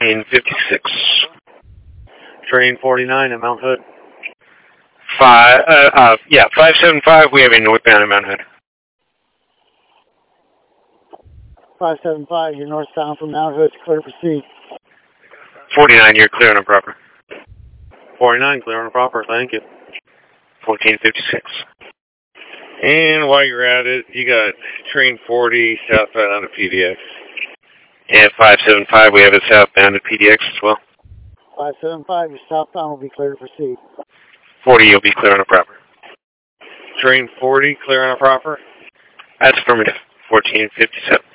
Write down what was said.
1456. Train 49 at Mount Hood. 575, we have a northbound at Mount Hood. 575, you're northbound from Mount Hood, clear to proceed. 49, you're clear on the proper. 49, clear on the proper, thank you. 1456. And while you're at it, you got train 40 southbound on the PDX. And 575, we have it southbound at PDX as well. 575, your southbound will be clear to proceed. 40, you'll be clear on the proper. Train 40, clear on the proper? That's affirmative. 1457.